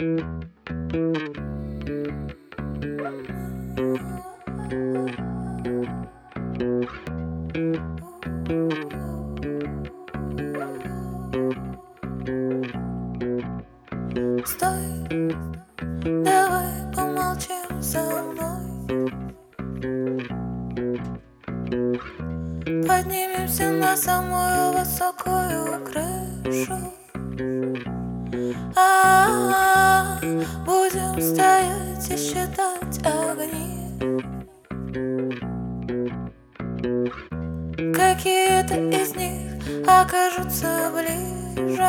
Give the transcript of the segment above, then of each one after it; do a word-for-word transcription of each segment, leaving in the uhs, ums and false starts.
Стой, давай помолчим со мной. Поднимемся на самую высокую крышу. А-а-а, будем стоять и считать огни. Какие-то из них окажутся ближе.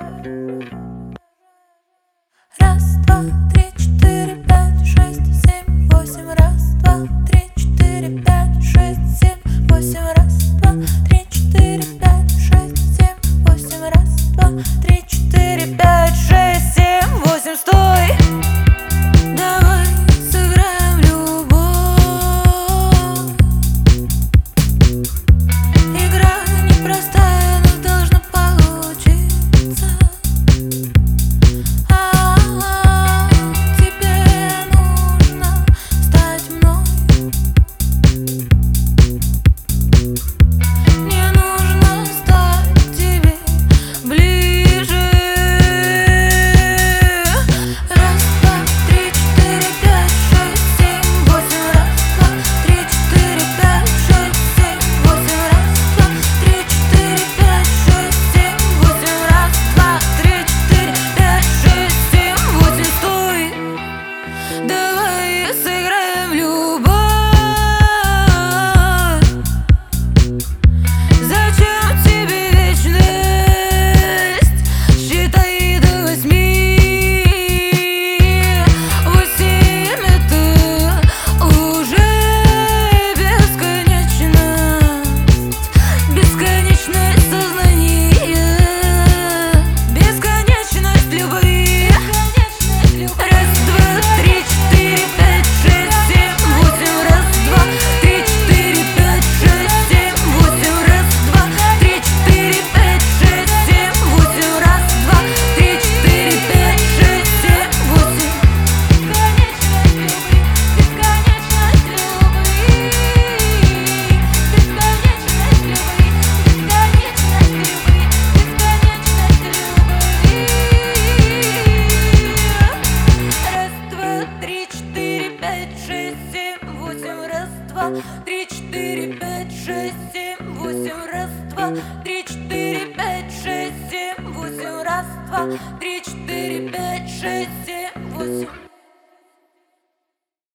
Раз, два, три, четыре, пять, шесть, семь, восемь. Раз, два, три, четыре, пять, шесть, семь, восемь. Раз, два, три, четыре, пять, шесть, семь, восемь. Раз, два, три, четыре, пять, шесть, семь, восемь. Стой! Давай сыграем любовь. Игра непростая, но должна получиться. Три, четыре, пять, шесть, семь, восемь. Раз, два, три, четыре, пять, шесть, семь, восемь. Раз, два, три, четыре, пять, шесть, семь, восемь.